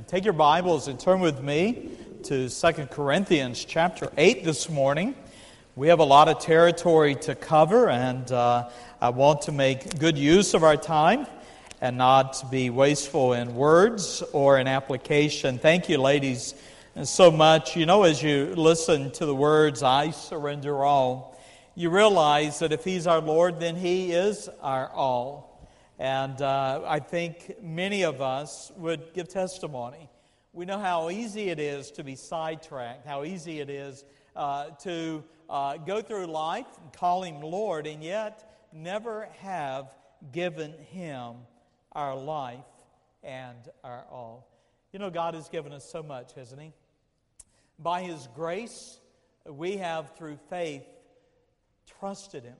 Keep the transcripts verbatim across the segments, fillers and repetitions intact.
Take your Bibles and turn with me to Second Corinthians chapter eight this morning. We have a lot of territory to cover, and uh, I want to make good use of our time and not be wasteful in words or in application. Thank you, ladies, so much. You know, as you listen to the words, I surrender all, you realize that if He's our Lord, then He is our all. And uh, I think many of us would give testimony. We know how easy it is to be sidetracked, how easy it is uh, to uh, go through life and call Him Lord, and yet never have given Him our life and our all. You know, God has given us so much, hasn't He? By His grace, we have, through faith, trusted Him,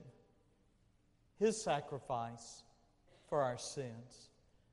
His sacrifice for our sins.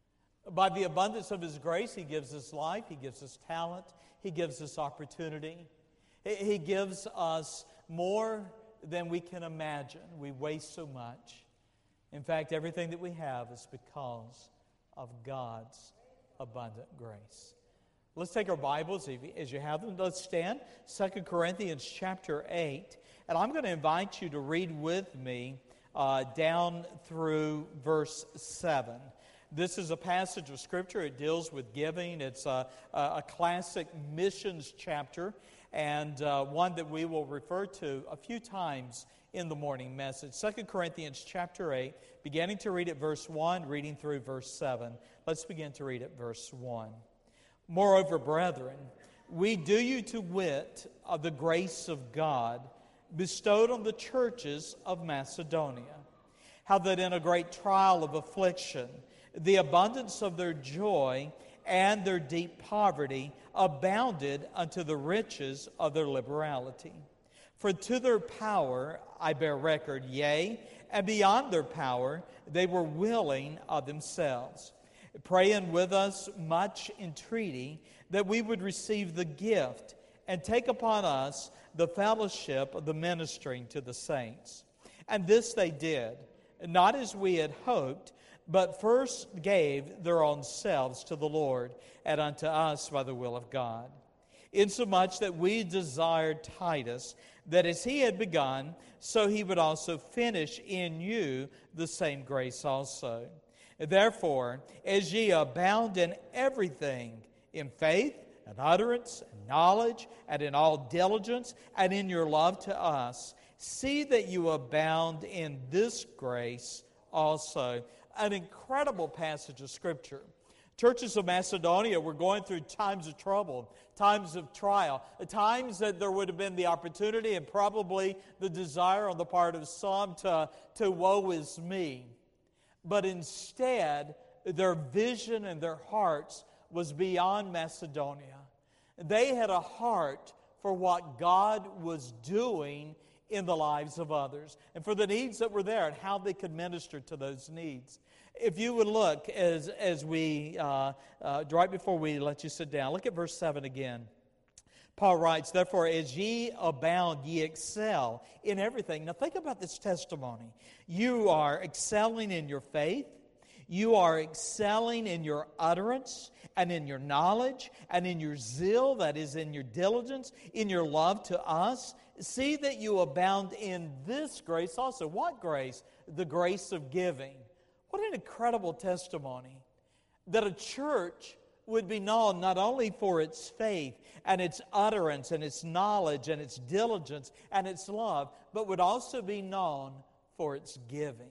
By the abundance of His grace, He gives us life, He gives us talent, He gives us opportunity. He gives us more than we can imagine. We waste so much. In fact, everything that we have is because of God's abundant grace. Let's take our Bibles, as you have them. Let's stand. Second Corinthians chapter eight. And I'm going to invite you to read with me Uh, down through verse seven. This is a passage of Scripture. It deals with giving. It's a, a classic missions chapter, and uh, one that we will refer to a few times in the morning message. Second Corinthians chapter eight, beginning to read at verse one, reading through verse seven. Let's begin to read at verse one. Moreover, brethren, we do you to wit of the grace of God bestowed on the churches of Macedonia, how that in a great trial of affliction, the abundance of their joy and their deep poverty abounded unto the riches of their liberality. For to their power I bear record, yea, and beyond their power they were willing of themselves, praying with us much entreaty that we would receive the gift and take upon us the fellowship of the ministering to the saints. And this they did, not as we had hoped, but first gave their own selves to the Lord, and unto us by the will of God. Insomuch that we desired Titus, that as he had begun, so he would also finish in you the same grace also. Therefore, as ye abound in everything, in faith, and utterance, and knowledge, and in all diligence, and in your love to us, see that you abound in this grace also. An incredible passage of Scripture. Churches of Macedonia were going through times of trouble, times of trial, times that there would have been the opportunity and probably the desire on the part of some to, to woe is me. But instead, their vision and their hearts was beyond Macedonia. They had a heart for what God was doing in the lives of others and for the needs that were there and how they could minister to those needs. If you would look as, as we, uh, uh, right before we let you sit down, look at verse seven again. Paul writes, therefore, as ye abound, ye excel in everything. Now think about this testimony. You are excelling in your faith. You are excelling in your utterance and in your knowledge and in your zeal, that is, in your diligence, in your love to us. See that you abound in this grace also. What grace? The grace of giving. What an incredible testimony that a church would be known not only for its faith and its utterance and its knowledge and its diligence and its love, but would also be known for its giving.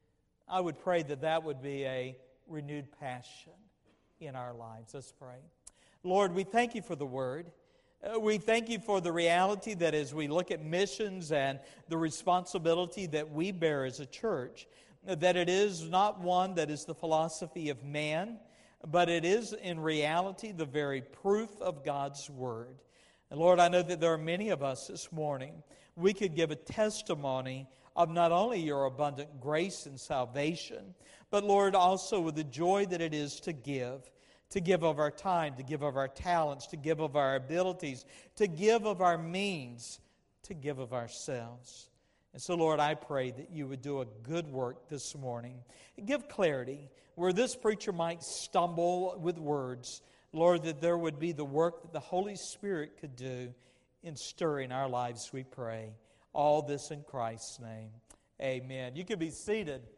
I would pray that that would be a renewed passion in our lives. Let's pray. Lord, we thank you for the Word. Uh, we thank you for the reality that as we look at missions and the responsibility that we bear as a church, that it is not one that is the philosophy of man, but it is in reality the very proof of God's Word. And Lord, I know that there are many of us this morning. We could give a testimony of not only your abundant grace and salvation, but Lord, also with the joy that it is to give, to give of our time, to give of our talents, to give of our abilities, to give of our means, to give of ourselves. And so, Lord, I pray that you would do a good work this morning. Give clarity where this preacher might stumble with words. Lord, that there would be the work that the Holy Spirit could do in stirring our lives, we pray. All this in Christ's name. Amen. You can be seated.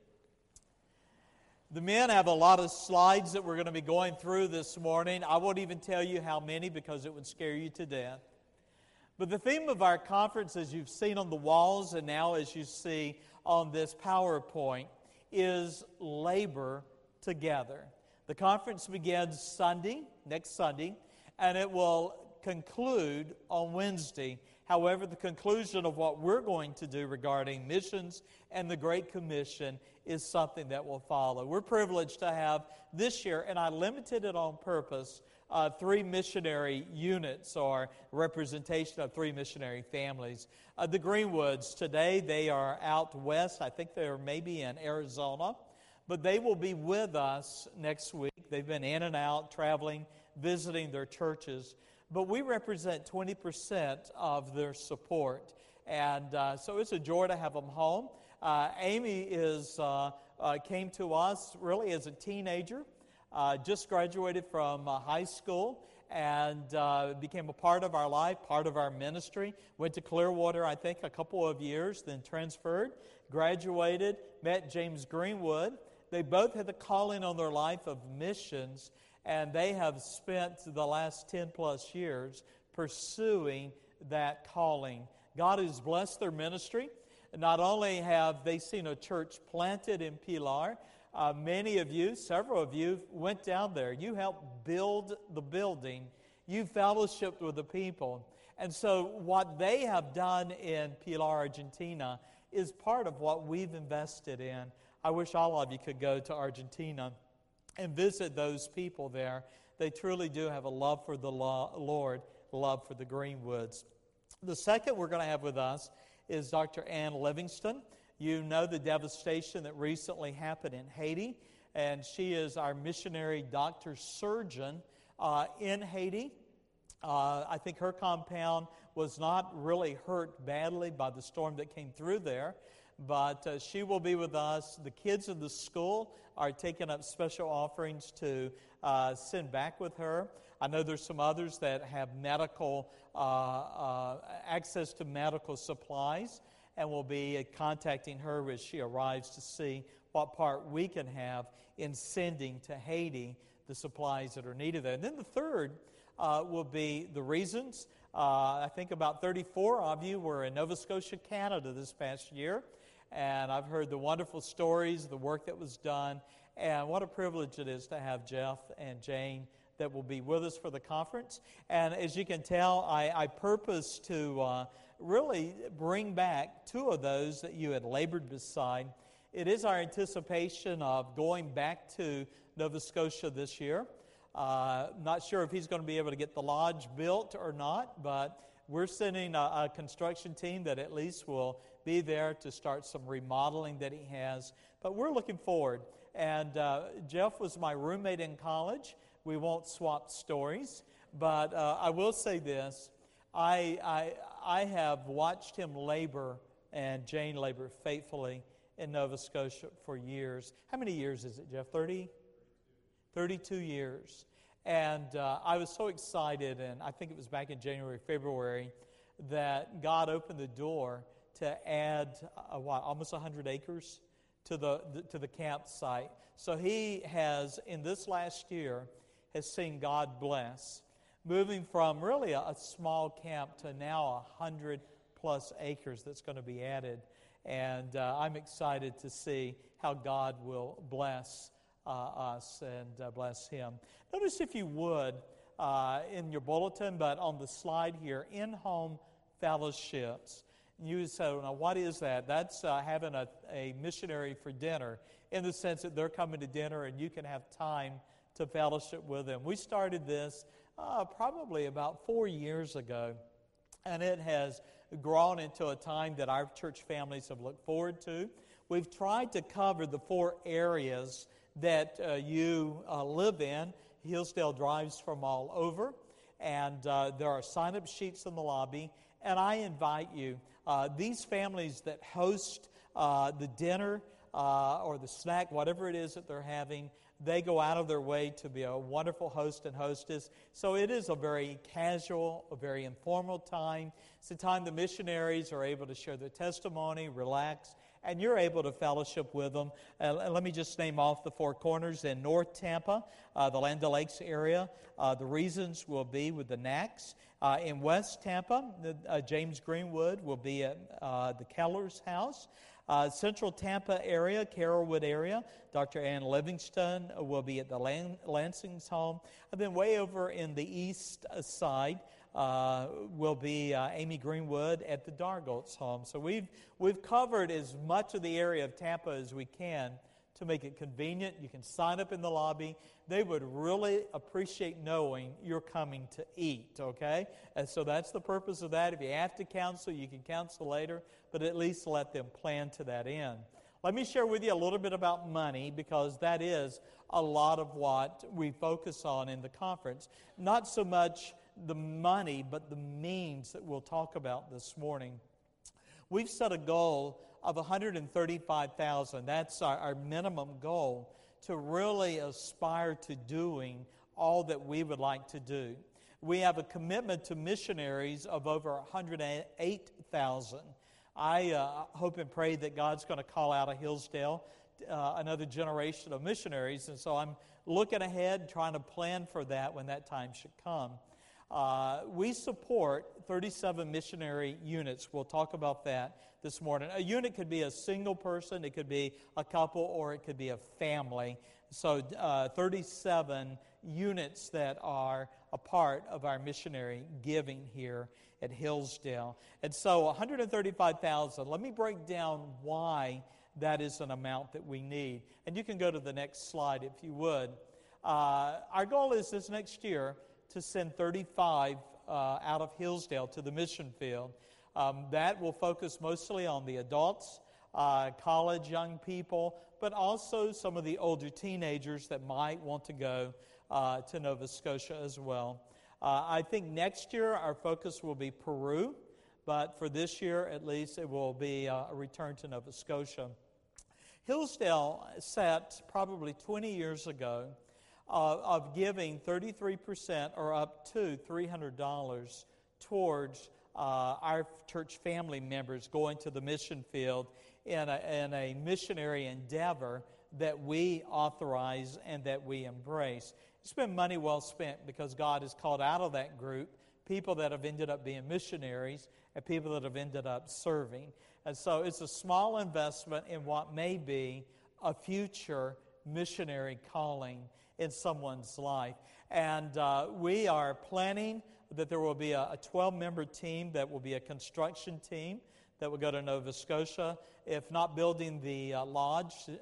The men have a lot of slides that we're going to be going through this morning. I won't even tell you how many because it would scare you to death. But the theme of our conference, as you've seen on the walls and now as you see on this PowerPoint, is labor together. The conference begins Sunday, next Sunday, and it will conclude on Wednesday. However, the conclusion of what we're going to do regarding missions and the Great Commission is something that will follow. We're privileged to have this year, and I limited it on purpose, uh, three missionary units or representation of three missionary families. Uh, the Greenwoods, today they are out west. I think they're maybe in Arizona. But they will be with us next week. They've been in and out, traveling, visiting their churches. But we represent twenty percent of their support. And uh, so it's a joy to have them home. Uh, Amy is uh, uh, came to us really as a teenager, uh, just graduated from uh, high school, and uh, became a part of our life, part of our ministry. Went to Clearwater, I think, a couple of years, then transferred, graduated, met James Greenwood. They both had the calling on their life of missions, and they have spent the last ten plus years pursuing that calling. God has blessed their ministry. Not only have they seen a church planted in Pilar, uh, many of you, several of you, went down there. You helped build the building. You fellowshiped with the people. And so what they have done in Pilar, Argentina, is part of what we've invested in. I wish all of you could go to Argentina and visit those people there. They truly do have a love for the Lord, love for the Greenwoods. The second we're going to have with us is Doctor Ann Livingston. You know the devastation that recently happened in Haiti, and she is our missionary doctor surgeon uh, in Haiti. Uh, I think her compound was not really hurt badly by the storm that came through there, but uh, she will be with us. The kids in the school are taking up special offerings to uh, send back with her. I know there's some others that have medical uh, uh, access to medical supplies, and will be contacting her as she arrives to see what part we can have in sending to Haiti the supplies that are needed there. And then the third uh, will be the reasons. Uh, I think about thirty-four of you were in Nova Scotia, Canada this past year. And I've heard the wonderful stories, the work that was done, and what a privilege it is to have Jeff and Jane that will be with us for the conference. And as you can tell, I, I purpose to uh, really bring back two of those that you had labored beside. It is our anticipation of going back to Nova Scotia this year. Uh, not sure if he's going to be able to get the lodge built or not, but we're sending a, a construction team that at least will be there to start some remodeling that he has. But we're looking forward. And uh, Jeff was my roommate in college. We won't swap stories, but uh, I will say this. I, I, I have watched him labor and Jane labor faithfully in Nova Scotia for years. How many years is it, Jeff? thirty? thirty-two years. And uh, I was so excited, and I think it was back in January, February, that God opened the door to add, uh, what, almost one hundred acres to the, the to the campsite. So he has, in this last year, has seen God bless, moving from really a, a small camp to now one hundred plus acres that's going to be added. And uh, I'm excited to see how God will bless Uh, us and uh, bless him. Notice, if you would, uh, in your bulletin, but on the slide here, in-home fellowships. You say, now what is that? That's uh, having a, a missionary for dinner, in the sense that they're coming to dinner and you can have time to fellowship with them. We started this uh, probably about four years ago, and it has grown into a time that our church families have looked forward to. We've tried to cover the four areas that uh, you uh, live in. Hillsdale drives from all over, and uh, there are sign-up sheets in the lobby. And I invite you, uh, these families that host uh, the dinner uh, or the snack, whatever it is that they're having, They go out of their way to be a wonderful host and hostess. So it is a very casual, a very informal time. It's a time the missionaries are able to share their testimony, relax, and you're able to fellowship with them. Uh, let me just name off the four corners. In North Tampa, uh, the Land O'Lakes area, uh, the Reasons will be with the Knacks. Uh, in West Tampa, the, uh, James Greenwood will be at uh, the Keller's house. Uh, Central Tampa area, Carrollwood area, Doctor Ann Livingston will be at the Lan- Lansing's home. And then way over in the east side uh, will be uh, Amy Greenwood at the Dargolds' home. So we've we've covered as much of the area of Tampa as we can to make it convenient. You can sign up in the lobby. They would really appreciate knowing you're coming to eat, okay? And so that's the purpose of that. If you have to counsel, you can counsel later, but at least let them plan to that end. Let me share with you a little bit about money, because that is a lot of what we focus on in the conference. Not so much the money, but the means that we'll talk about this morning. We've set a goal of one hundred thirty-five thousand dollars. That's our, our minimum goal to really aspire to doing all that we would like to do. We have a commitment to missionaries of over one hundred eight thousand dollars. I uh, hope and pray that God's going to call out of Hillsdale uh, another generation of missionaries, and so I'm looking ahead, trying to plan for that when that time should come. Uh, we support thirty-seven missionary units. We'll talk about that this morning. A unit could be a single person, it could be a couple, or it could be a family. So uh, thirty-seven units that are a part of our missionary giving here at Hillsdale. And so one hundred thirty-five thousand dollars. Let me break down why that is an amount that we need. And you can go to the next slide if you would. Uh, our goal is this next year to send thirty-five uh, out of Hillsdale to the mission field. Um, that will focus mostly on the adults, uh, college young people, but also some of the older teenagers that might want to go uh, to Nova Scotia as well. Uh, I think next year our focus will be Peru, but for this year at least it will be uh, a return to Nova Scotia. Hillsdale set probably twenty years ago Uh, of giving thirty-three percent or up to three hundred dollars towards uh, our church family members going to the mission field in a, in a missionary endeavor that we authorize and that we embrace. It's been money well spent, because God has called out of that group people that have ended up being missionaries and people that have ended up serving. And so it's a small investment in what may be a future missionary calling in someone's life. And uh, we are planning that there will be a twelve-member team that will be a construction team that will go to Nova Scotia. If not building the uh, lodge, uh,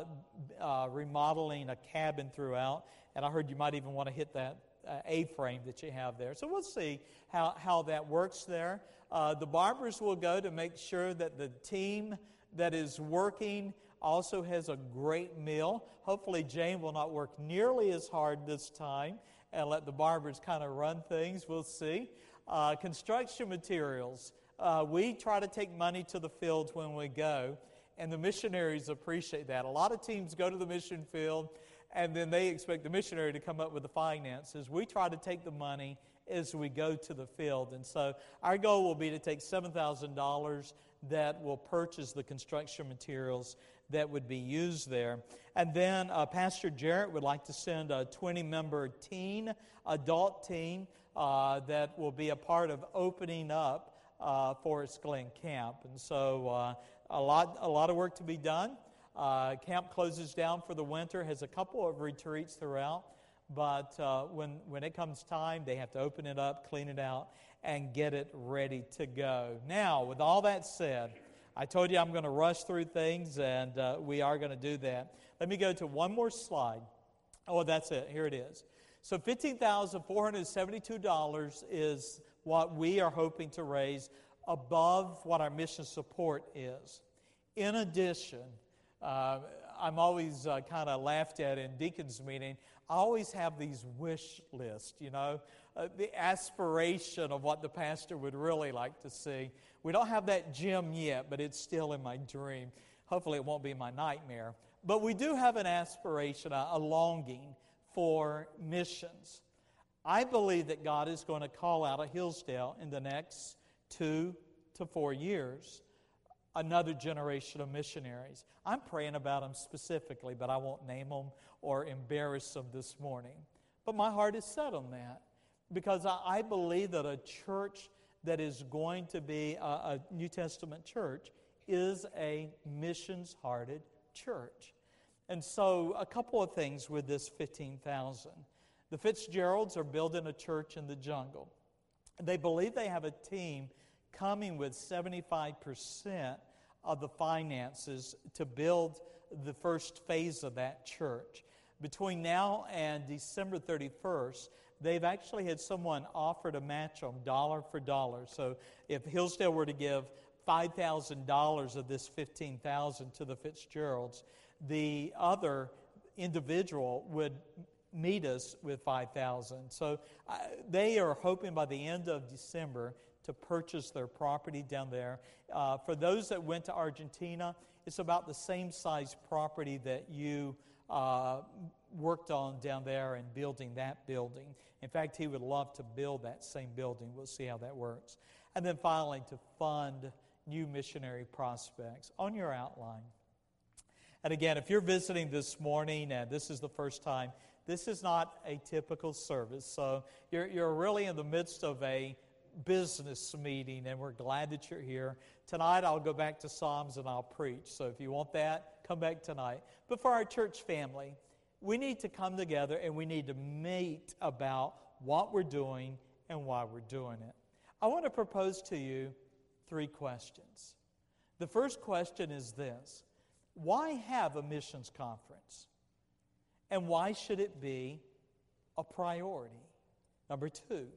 uh, remodeling a cabin throughout. And I heard you might even want to hit that Uh, A-frame that you have there. So we'll see how, how that works there. Uh, the barbers will go to make sure that the team that is working also has a great meal. Hopefully Jane will not work nearly as hard this time and let the barbers kind of run things. We'll see. Uh, construction materials. Uh, we try to take money to the fields when we go, and the missionaries appreciate that. A lot of teams go to the mission field and then they expect the missionary to come up with the finances. We try to take the money as we go to the field. And so our goal will be to take seven thousand dollars that will purchase the construction materials that would be used there. And then uh, Pastor Jarrett would like to send a twenty-member teen, adult team, uh, that will be a part of opening up uh, Forest Glen Camp. And so uh, a lot, a lot of work to be done. Uh, camp closes down for the winter, has a couple of retreats throughout, but uh, when, when it comes time, they have to open it up, clean it out, and get it ready to go. Now, with all that said, I told you I'm going to rush through things, and uh, we are going to do that. Let me go to one more slide. Oh, that's it. Here it is. So fifteen thousand four hundred seventy-two dollars is what we are hoping to raise above what our mission support is. In addition, Uh, I'm always uh, kind of laughed at in deacons meeting. I always have these wish lists, you know, uh, the aspiration of what the pastor would really like to see. We don't have that gym yet, but it's still in my dream. Hopefully it won't be my nightmare. But we do have an aspiration, a, a longing for missions. I believe that God is going to call out of Hillsdale in the next two to four years another generation of missionaries. I'm praying about them specifically, but I won't name them or embarrass them this morning. But my heart is set on that because I, I believe that a church that is going to be a, a New Testament church is a missions-hearted church. And so a couple of things with this fifteen thousand. The Fitzgeralds are building a church in the jungle. They believe they have a team coming with seventy-five percent of the finances to build the first phase of that church. Between now and December thirty-first, they've actually had someone offer to match them dollar for dollar. So if Hillsdale were to give five thousand dollars of this fifteen thousand dollars to the Fitzgeralds, the other individual would meet us with five thousand dollars. So uh, they are hoping by the end of December to purchase their property down there. Uh, for those that went to Argentina, it's about the same size property that you uh, worked on down there and building that building. In fact, he would love to build that same building. We'll see how that works. And then finally, to fund new missionary prospects on your outline. And again, if you're visiting this morning and this is the first time, this is not a typical service. So you're, you're really in the midst of a business meeting, and we're glad that you're here. Tonight, I'll go back to Psalms and I'll preach. So if you want that, come back tonight. But for our church family, we need to come together and we need to meet about what we're doing and why we're doing it. I want to propose to you three questions. The first question is this: why have a missions conference? And why should it be a priority? Number two,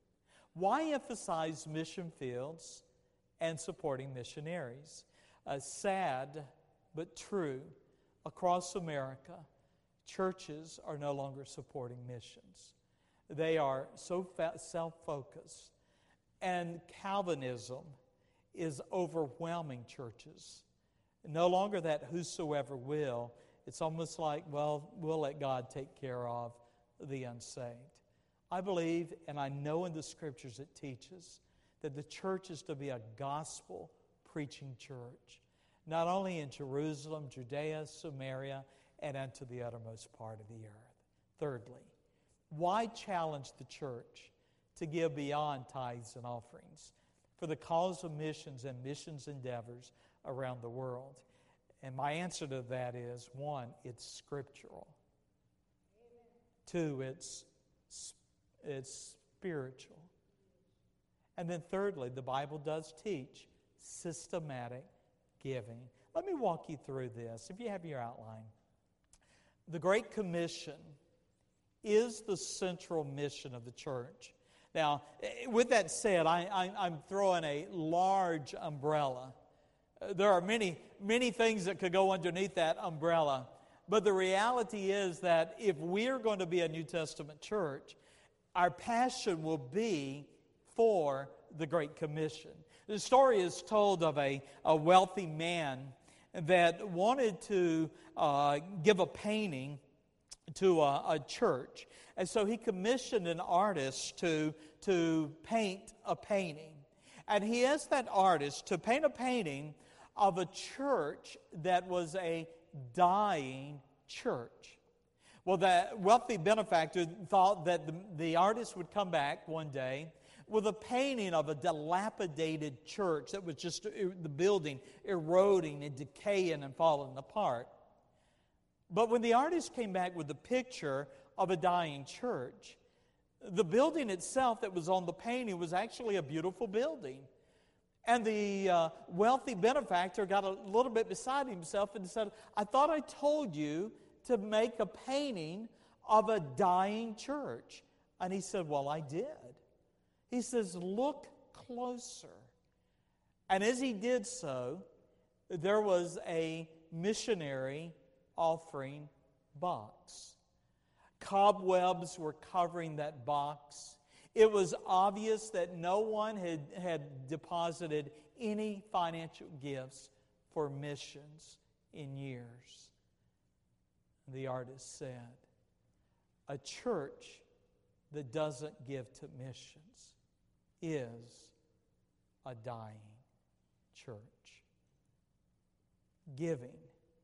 why emphasize mission fields and supporting missionaries? Uh, sad but true, across America, churches are no longer supporting missions. They are so self-focused, and Calvinism is overwhelming churches. No longer that whosoever will. It's almost like, well, we'll let God take care of the unsaved. I believe, and I know in the Scriptures it teaches, that the church is to be a gospel-preaching church, not only in Jerusalem, Judea, Samaria, and unto the uttermost part of the earth. Thirdly, why challenge the church to give beyond tithes and offerings for the cause of missions and missions endeavors around the world? And my answer to that is, one, it's scriptural. Amen. Two, it's, it's spiritual. And then thirdly, the Bible does teach systematic giving. Let me walk you through this, if you have your outline. The Great Commission is the central mission of the church. Now, with that said, I, I, I'm throwing a large umbrella. There are many, many things that could go underneath that umbrella. But the reality is that if we're going to be a New Testament church, our passion will be for the Great Commission. The story is told of a, a wealthy man that wanted to uh, give a painting to a, a church. And so he commissioned an artist to, to paint a painting. And he asked that artist to paint a painting of a church that was a dying church. Well, the wealthy benefactor thought that the, the artist would come back one day with a painting of a dilapidated church that was just the building eroding and decaying and falling apart. But when the artist came back with the picture of a dying church, the building itself that was on the painting was actually a beautiful building. And the uh, wealthy benefactor got a little bit beside himself and said, I thought I told you to make a painting of a dying church. And he said, well, I did. He says, look closer. And as he did so, there was a missionary offering box. Cobwebs were covering that box. It was obvious that no one had, had deposited any financial gifts for missions in years. The artist said, a church that doesn't give to missions is a dying church. Giving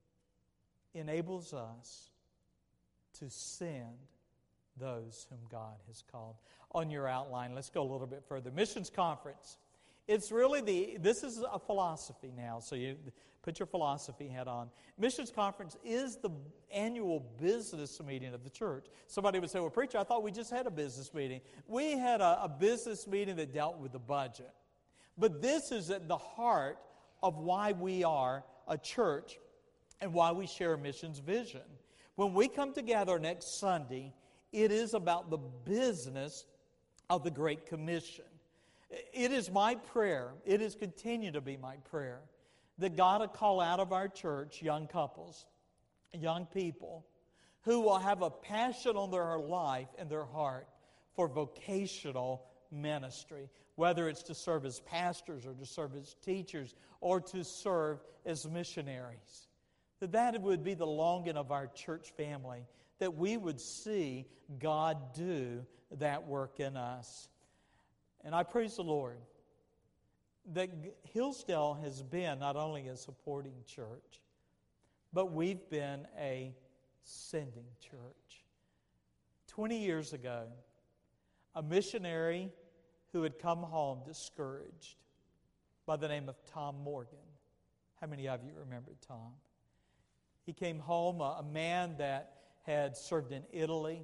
enables us to send those whom God has called. On your outline, let's go a little bit further. Missions conference. It's really the, this is a philosophy now, so you put your philosophy hat on. Missions conference is the annual business meeting of the church. Somebody would say, well, preacher, I thought we just had a business meeting. We had a, a business meeting that dealt with the budget. But this is at the heart of why we are a church and why we share a missions vision. When we come together next Sunday, it is about the business of the Great Commission. It is my prayer, it has continued to be my prayer, that God will call out of our church young couples, young people, who will have a passion on their life and their heart for vocational ministry, whether it's to serve as pastors or to serve as teachers or to serve as missionaries. That that would be the longing of our church family, that we would see God do that work in us. And I praise the Lord that Hillsdale has been not only a supporting church, but we've been a sending church. Twenty years ago, a missionary who had come home discouraged by the name of Tom Morgan. How many of you remember Tom? He came home, a man that had served in Italy,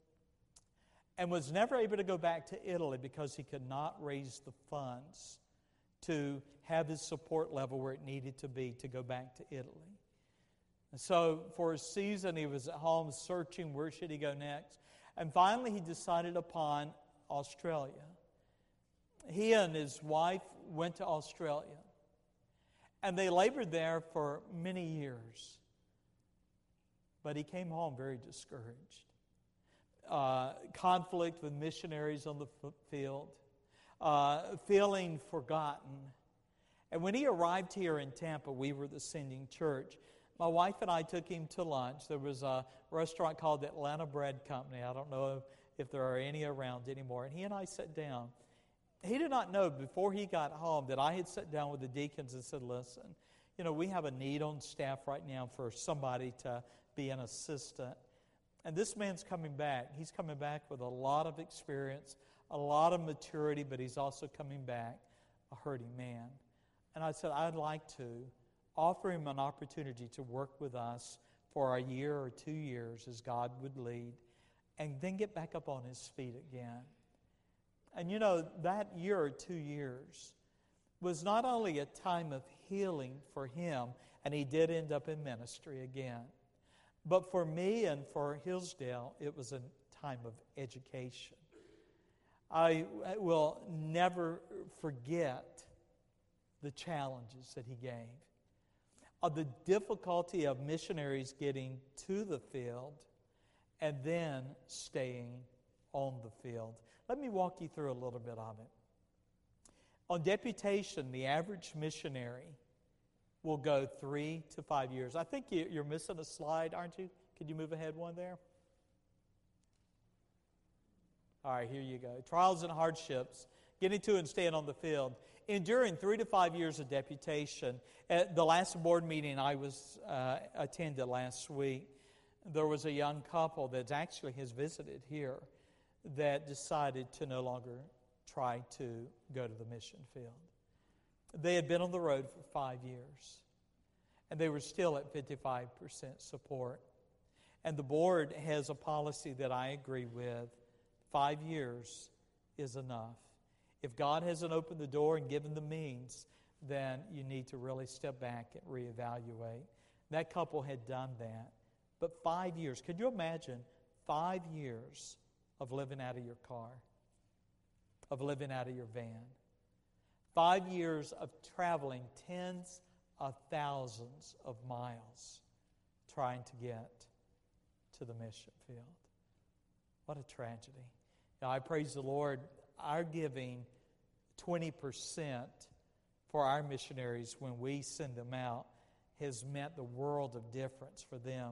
and was never able to go back to Italy because he could not raise the funds to have his support level where it needed to be to go back to Italy. And so for a season he was at home searching where should he go next. And finally he decided upon Australia. He and his wife went to Australia. And they labored there for many years. But he came home very discouraged. Uh, conflict with missionaries on the field, uh, feeling forgotten. And when he arrived here in Tampa, we were the sending church. My wife and I took him to lunch. There was a restaurant called the Atlanta Bread Company. I don't know if there are any around anymore. And he and I sat down. He did not know before he got home that I had sat down with the deacons and said, listen, you know, we have a need on staff right now for somebody to be an assistant. And this man's coming back. He's coming back with a lot of experience, a lot of maturity, but he's also coming back a hurting man. And I said, I'd like to offer him an opportunity to work with us for a year or two years as God would lead, and then get back up on his feet again. And you know, that year or two years was not only a time of healing for him, and he did end up in ministry again, but for me and for Hillsdale, it was a time of education. I will never forget the challenges that he gave, of the difficulty of missionaries getting to the field and then staying on the field. Let me walk you through a little bit of it. On deputation, the average missionary will go three to five years. I think you're missing a slide, aren't you? Could you move ahead one there? All right, here you go. Trials and hardships, getting to and staying on the field. Enduring three to five years of deputation. At the last board meeting I was uh, attended last week, there was a young couple that actually has visited here that decided to no longer try to go to the mission field. They had been on the road for five years, and they were still at fifty-five percent support. And the board has a policy that I agree with. Five years is enough. If God hasn't opened the door and given the means, then you need to really step back and reevaluate. That couple had done that. But five years, could you imagine five years of living out of your car, of living out of your van? Five years of traveling tens of thousands of miles trying to get to the mission field. What a tragedy. Now, I praise the Lord. Our giving twenty percent for our missionaries when we send them out has meant the world of difference for them.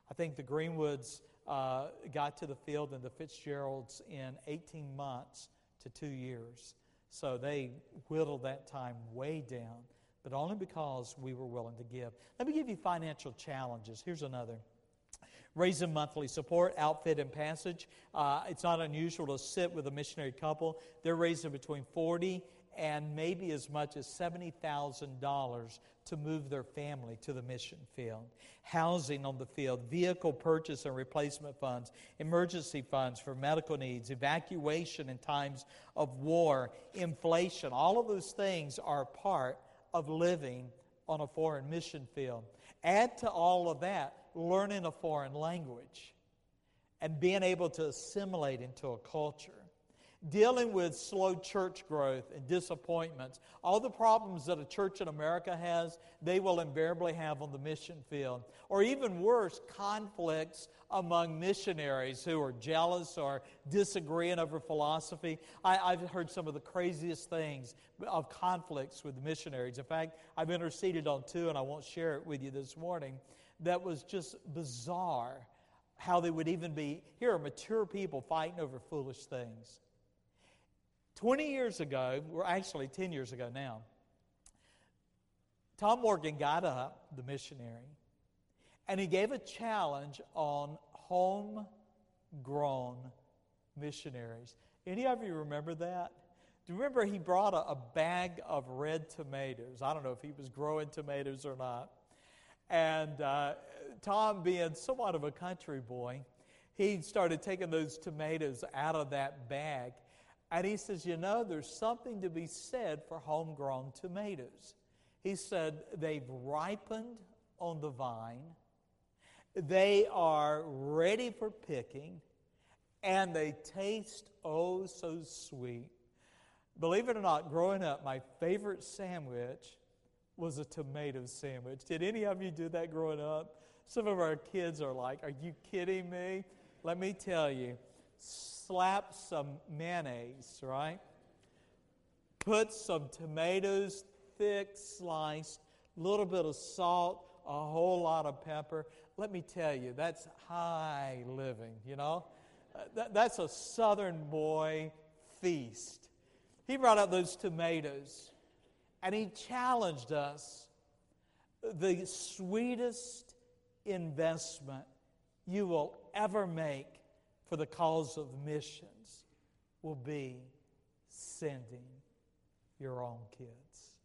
I think the Greenwoods uh, got to the field and the Fitzgeralds in eighteen months to two years. So they whittled that time way down, but only because we were willing to give. Let me give you financial challenges. Here's another. Raising monthly support, outfit, and passage. Uh, it's not unusual to sit with a missionary couple. They're raising between forty and maybe as much as seventy thousand dollars to move their family to the mission field. Housing on the field, vehicle purchase and replacement funds, emergency funds for medical needs, evacuation in times of war, inflation. All of those things are part of living on a foreign mission field. Add to all of that learning a foreign language and being able to assimilate into a culture. Dealing with slow church growth and disappointments. All the problems that a church in America has, they will invariably have on the mission field. Or even worse, conflicts among missionaries who are jealous or disagreeing over philosophy. I, I've heard some of the craziest things of conflicts with missionaries. In fact, I've interceded on two, and I won't share it with you this morning, that was just bizarre how they would even be, here are mature people fighting over foolish things. Twenty years ago, or actually ten years ago now, Tom Morgan got up, the missionary, and he gave a challenge on homegrown missionaries. Any of you remember that? Do you remember he brought a, a bag of red tomatoes? I don't know if he was growing tomatoes or not. And uh, Tom, being somewhat of a country boy, he started taking those tomatoes out of that bag. And he says, you know, there's something to be said for homegrown tomatoes. He said, they've ripened on the vine, they are ready for picking, and they taste oh so sweet. Believe it or not, growing up, my favorite sandwich was a tomato sandwich. Did any of you do that growing up? Some of our kids are like, are you kidding me? Let me tell you. Slap some mayonnaise, right? Put some tomatoes, thick sliced, a little bit of salt, a whole lot of pepper. Let me tell you, that's high living, you know? Uh, that, that's a Southern boy feast. He brought out those tomatoes, and he challenged us. The sweetest investment you will ever make for the cause of missions will be sending your own kids.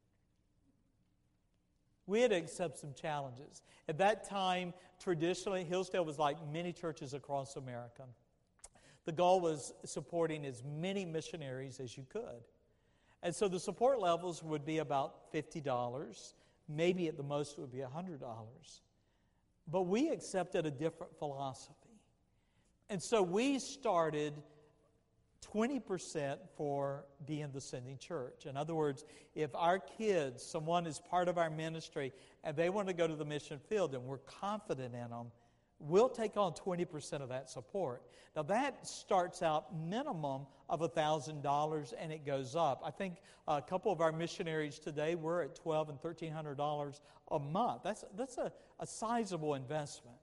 We had to accept some challenges. At that time, traditionally, Hillsdale was like many churches across America. The goal was supporting as many missionaries as you could. And so the support levels would be about fifty dollars. Maybe at the most it would be one hundred dollars. But we accepted a different philosophy. And so we started twenty percent for being the sending church. In other words, if our kids, someone is part of our ministry, and they want to go to the mission field and we're confident in them, we'll take on twenty percent of that support. Now that starts out minimum of one thousand dollars and it goes up. I think a couple of our missionaries today, we're at twelve hundred dollars and thirteen hundred dollars a month. That's, that's a, a sizable investment.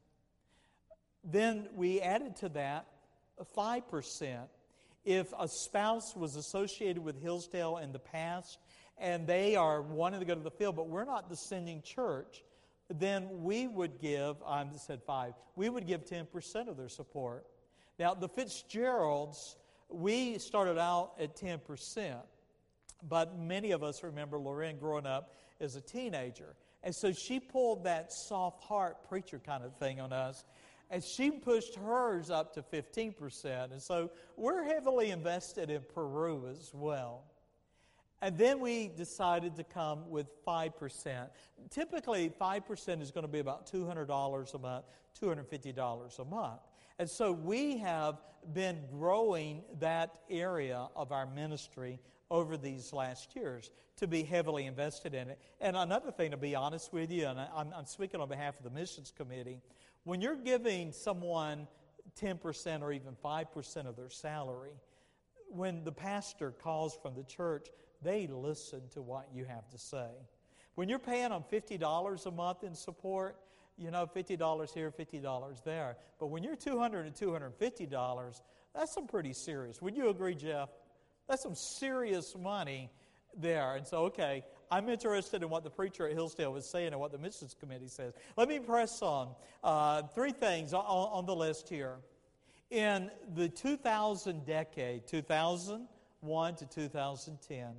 Then we added to that five percent. If a spouse was associated with Hillsdale in the past and they are wanting to go to the field, but we're not the sending church, then we would give, I said five, we would give ten percent of their support. Now, the Fitzgeralds, we started out at ten percent. But many of us remember Lorraine growing up as a teenager. And so she pulled that soft heart preacher kind of thing on us. And she pushed hers up to fifteen percent. And so we're heavily invested in Peru as well. And then we decided to come with five percent. Typically, five percent is going to be about two hundred dollars a month, two hundred fifty dollars a month. And so we have been growing that area of our ministry over these last years to be heavily invested in it. And another thing, to be honest with you, and I'm, I'm speaking on behalf of the missions committee, when you're giving someone ten percent or even five percent of their salary, when the pastor calls from the church, they listen to what you have to say. When you're paying them fifty dollars a month in support, you know, fifty dollars here, fifty dollars there. But when you're two hundred dollars and two hundred fifty dollars, that's some pretty serious. Would you agree, Jeff? That's some serious money there. And so, okay, I'm interested in what the preacher at Hillsdale was saying and what the missions committee says. Let me press on. Uh, three things on, on the list here. In the two thousand decade, two thousand one to two thousand ten,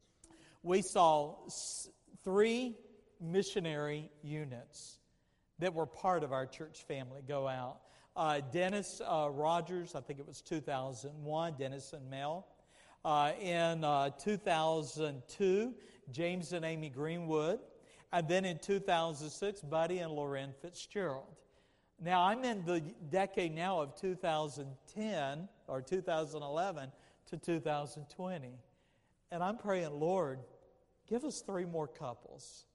we saw s- three missionary units that were part of our church family go out. Uh, Dennis uh, Rogers, I think it was two thousand one, Dennis and Mel. Uh, in uh, two thousand two, James and Amy Greenwood. And then in two thousand six, Buddy and Loren Fitzgerald. Now, I'm in the decade now of two thousand ten or two thousand eleven to two thousand twenty. And I'm praying, Lord, give us three more couples.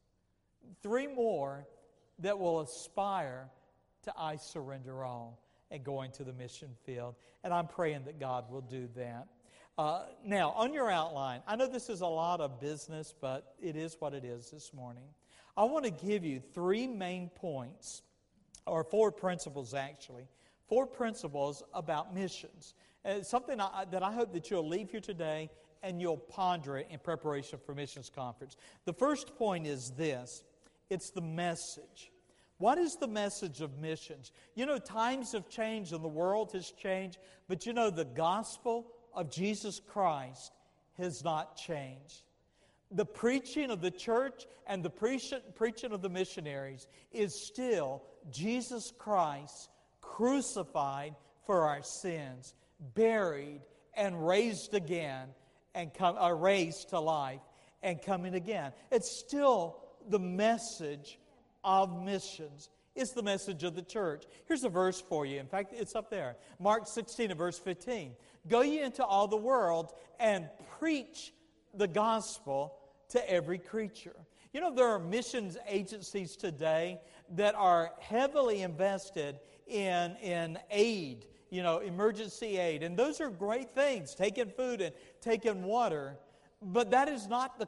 Three more that will aspire to I surrender all and going to the mission field. And I'm praying that God will do that. Uh, now, on your outline, I know this is a lot of business, but it is what it is this morning. I want to give you three main points, or four principles actually, four principles about missions. And it's something I, that I hope that you'll leave here today and you'll ponder it in preparation for missions conference. The first point is this. It's the message. What is the message of missions? You know, times have changed and the world has changed, but you know, the gospel of Jesus Christ has not changed. The preaching of the church and the preaching of the missionaries is still Jesus Christ crucified for our sins, buried and raised again, and come, uh, raised to life and coming again. It's still the message of missions. It's the message of the church. Here's a verse for you. In fact, it's up there. Mark sixteen and verse fifteen. Go ye into all the world and preach the gospel to every creature. You know, there are missions agencies today that are heavily invested in, in aid, you know, emergency aid. And those are great things, taking food and taking water. But that is not the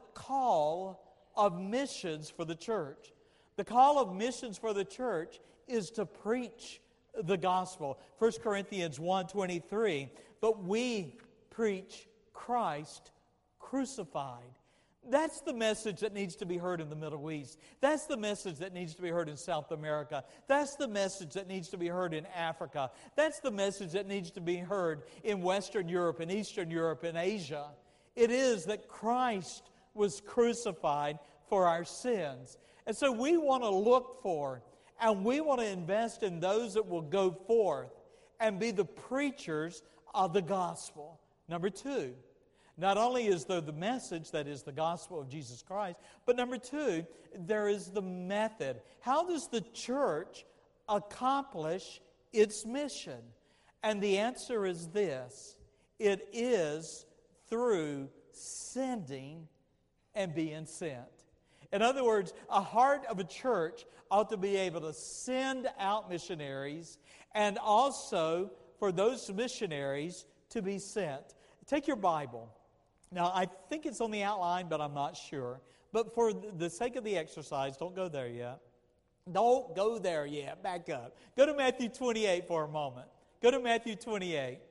call of missions for the church. The call of missions for the church is to preach the gospel. First Corinthians one twenty-three, but we preach Christ crucified. That's the message that needs to be heard in the Middle East. That's the message that needs to be heard in South America. That's the message that needs to be heard in Africa. That's the message that needs to be heard in Western Europe and Eastern Europe and Asia. It is that Christ was crucified for our sins. And so we want to look for and we want to invest in those that will go forth and be the preachers of the gospel. Number two, not only is there the message that is the gospel of Jesus Christ, but number two, there is the method. How does the church accomplish its mission? And the answer is this. It is through sending and being sent. In other words, a heart of a church ought to be able to send out missionaries and also for those missionaries to be sent. Take your Bible. Now, I think it's on the outline, but I'm not sure. But for the sake of the exercise, don't go there yet. Don't go there yet. Back up. Go to Matthew twenty-eight for a moment. Go to Matthew twenty-eight.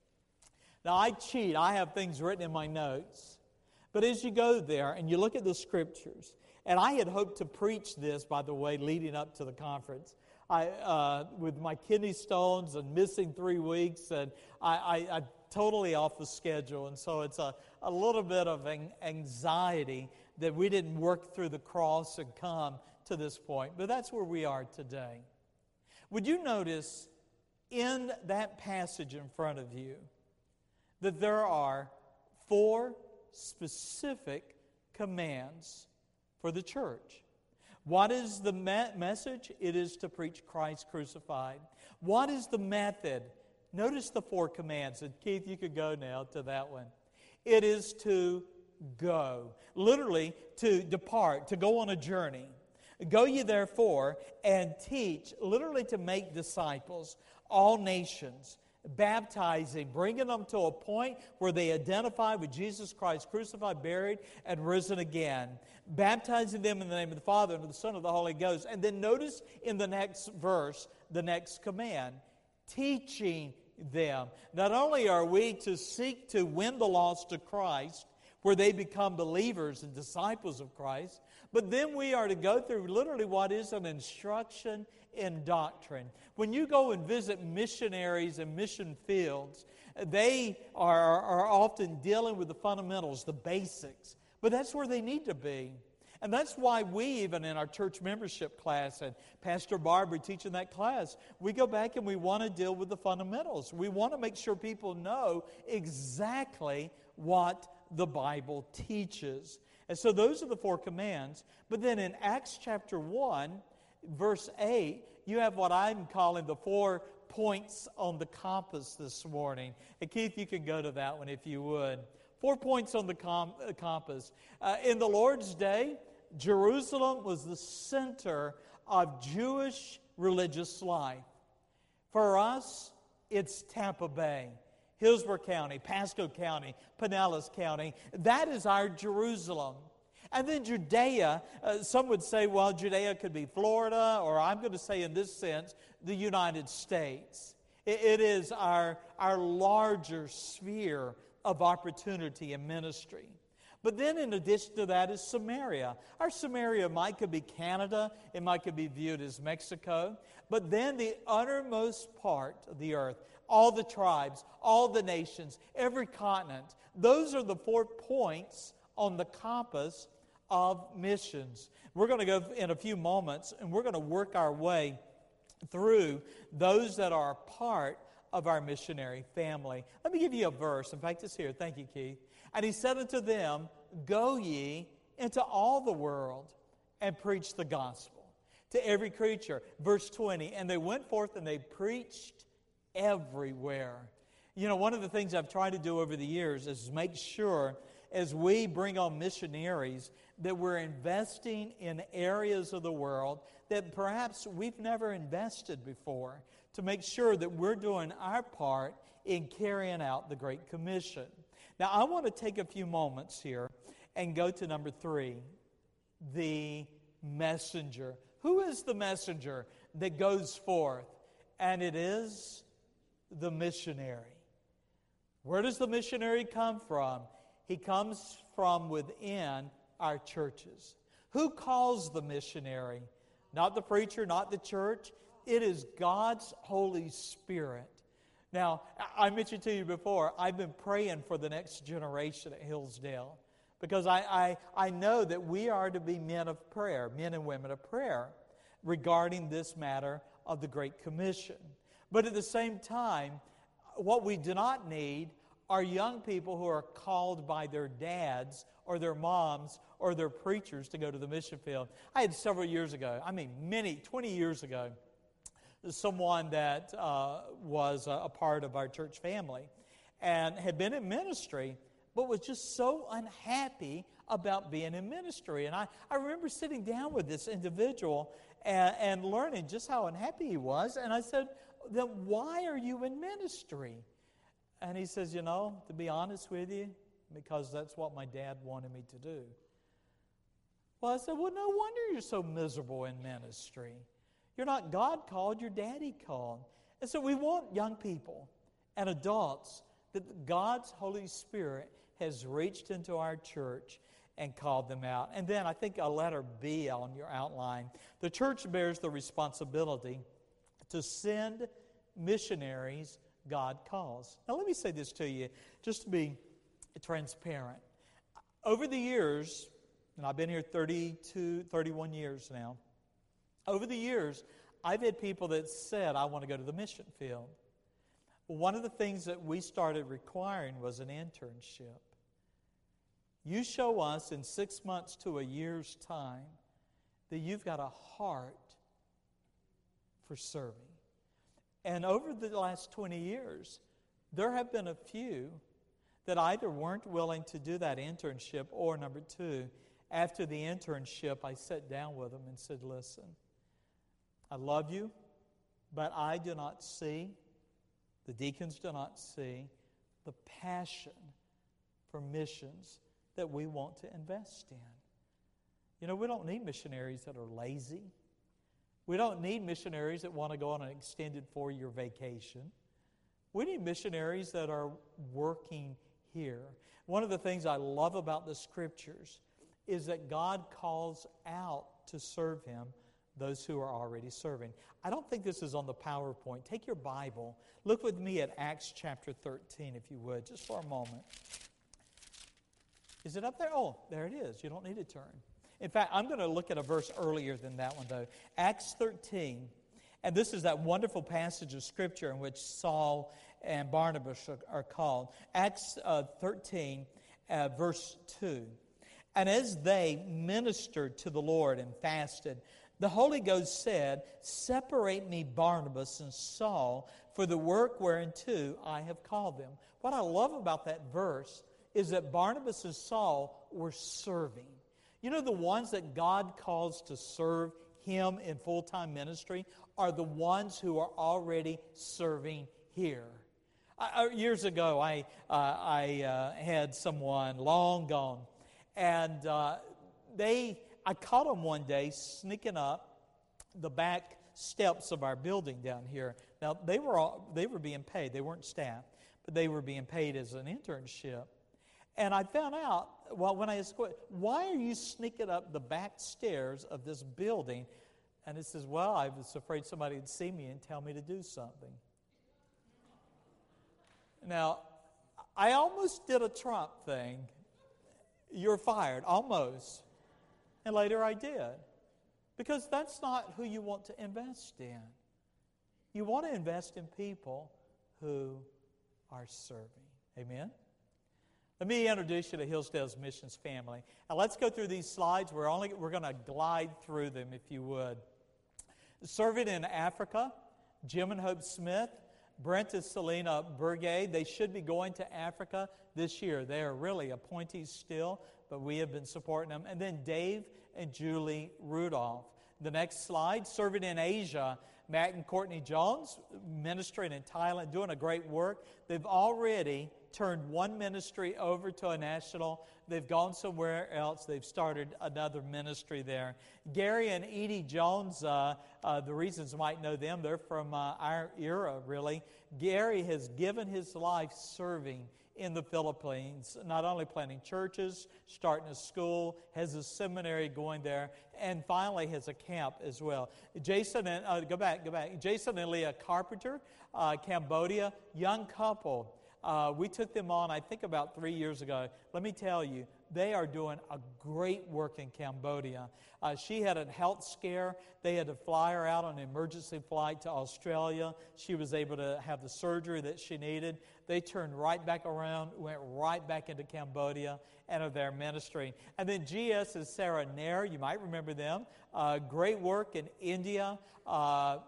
Now, I cheat. I have things written in my notes. But as you go there and you look at the Scriptures, and I had hoped to preach this, by the way, leading up to the conference. I, uh, with my kidney stones and missing three weeks, and I, I, I totally off the schedule. And so it's a, a little bit of an anxiety that we didn't work through the cross and come to this point. But that's where we are today. Would you notice in that passage in front of you that there are four specific commands for the church? What is the me- message? It is to preach Christ crucified. What is the method? Notice the four commands. And Keith, you could go now to that one. It is to go. Literally, to depart, to go on a journey. Go ye therefore and teach, literally to make disciples, all nations, baptizing, bringing them to a point where they identify with Jesus Christ, crucified, buried, and risen again. Baptizing them in the name of the Father, and of the Son, and of the Holy Ghost. And then notice in the next verse, the next command, teaching them. Not only are we to seek to win the lost to Christ, where they become believers and disciples of Christ, but then we are to go through literally what is an instruction in doctrine. When you go and visit missionaries and mission fields, they are, are often dealing with the fundamentals, the basics, but that's where they need to be. And that's why we, even in our church membership class, and Pastor Barbara teaching that class, we go back and we want to deal with the fundamentals. We want to make sure people know exactly what the Bible teaches. And so those are the four commands. But then in Acts chapter one, verse eight, you have what I'm calling the four points on the compass this morning. And Keith, you can go to that one if you would. Four points on the com- compass. Uh, in the Lord's day, Jerusalem was the center of Jewish religious life. For us, it's Tampa Bay, Hillsborough County, Pasco County, Pinellas County. That is our Jerusalem. And then Judea, uh, some would say, well, Judea could be Florida, or I'm going to say in this sense, the United States. It, it is our, our larger sphere of opportunity and ministry. But then in addition to that is Samaria. Our Samaria might could be Canada, it might could be viewed as Mexico, but then the uttermost part of the earth, all the tribes, all the nations, every continent, those are the four points on the compass of missions. We're going to go in a few moments and we're going to work our way through those that are part of our missionary family. Let me give you a verse. In fact, it's here. Thank you, Keith. And he said unto them, go ye into all the world and preach the gospel to every creature. Verse twenty, and they went forth and they preached everywhere. You know, one of the things I've tried to do over the years is make sure as we bring on missionaries that we're investing in areas of the world that perhaps we've never invested before, to make sure that we're doing our part in carrying out the Great Commission. Now, I want to take a few moments here and go to number three, the messenger. Who is the messenger that goes forth? And it is the missionary. Where does the missionary come from? He comes from within our churches. Who calls the missionary? Not the preacher, not the church. It is God's Holy Spirit. Now, I mentioned to you before, I've been praying for the next generation at Hillsdale because I, I, I know that we are to be men of prayer, men and women of prayer regarding this matter of the Great Commission. But at the same time, what we do not need are young people who are called by their dads or their moms or their preachers to go to the mission field. I had several years ago, I mean many, twenty years ago, someone that uh, was a part of our church family and had been in ministry, but was just so unhappy about being in ministry. And I, I remember sitting down with this individual and, and learning just how unhappy he was. And I said, then why are you in ministry? And he says, you know, to be honest with you, because that's what my dad wanted me to do. Well, I said, well, no wonder you're so miserable in ministry. You're not God called, you're Daddy called. And so we want young people and adults that God's Holy Spirit has reached into our church and called them out. And then I think a letter B on your outline. The church bears the responsibility to send missionaries God calls. Now let me say this to you, just to be transparent. Over the years, and I've been here thirty-two, thirty-one years now, over the years, I've had people that said, I want to go to the mission field. One of the things that we started requiring was an internship. You show us in six months to a year's time that you've got a heart for serving. And over the last twenty years, there have been a few that either weren't willing to do that internship, or number two, after the internship, I sat down with them and said, listen, I love you, but I do not see the deacons do not see the passion for missions that we want to invest in. You know, we don't need missionaries that are lazy. We don't need missionaries that want to go on an extended four-year vacation. We need missionaries that are working here. One of the things I love about the Scriptures is that God calls out to serve Him those who are already serving. I don't think this is on the PowerPoint. Take your Bible. Look with me at Acts chapter thirteen, if you would, just for a moment. Is it up there? Oh, there it is. You don't need to turn. In fact, I'm going to look at a verse earlier than that one, though. Acts thirteen. And this is that wonderful passage of Scripture in which Saul and Barnabas are, are called. Acts uh, thirteen, uh, verse two. And as they ministered to the Lord and fasted, the Holy Ghost said, "Separate me Barnabas and Saul for the work whereunto I have called them." What I love about that verse is that Barnabas and Saul were serving. You know, the ones that God calls to serve Him in full-time ministry are the ones who are already serving here. I, years ago, I, uh, I uh, had someone long gone, and uh, they, I caught them one day sneaking up the back steps of our building down here. Now, they were all, they were being paid. They weren't staff, but they were being paid as an internship. And I found out, well, when I asked, "Why are you sneaking up the back stairs of this building?" And it says, "Well, I was afraid somebody would see me and tell me to do something." Now, I almost did a Trump thing. "You're fired," almost. And later I did. Because that's not who you want to invest in. You want to invest in people who are serving. Amen? Let me introduce you to Hillsdale's Missions family. Now let's go through these slides. We're only we're going to glide through them, if you would. Serving in Africa, Jim and Hope Smith, Brent and Selena Burgay. They should be going to Africa this year. They are really appointees still, but we have been supporting them. And then Dave and Julie Rudolph. The next slide, serving in Asia, Matt and Courtney Jones, ministering in Thailand, doing a great work. They've already turned one ministry over to a national. They've gone somewhere else. They've started another ministry there. Gary and Edie Jones, uh, uh, the reasons you might know them, they're from uh, our era, really. Gary has given his life serving in the Philippines, not only planting churches, starting a school, has a seminary going there, and finally has a camp as well. Jason and, uh, go back, go back. Jason and Leah Carpenter, uh, Cambodia, young couple. Uh, we took them on, I think, about three years ago. Let me tell you, they are doing a great work in Cambodia. Uh, she had a health scare. They had to fly her out on an emergency flight to Australia. She was able to have the surgery that she needed. They turned right back around, went right back into Cambodia and are there ministering. And then G S is Sarah Nair. You might remember them. Uh, great work in India. Uh,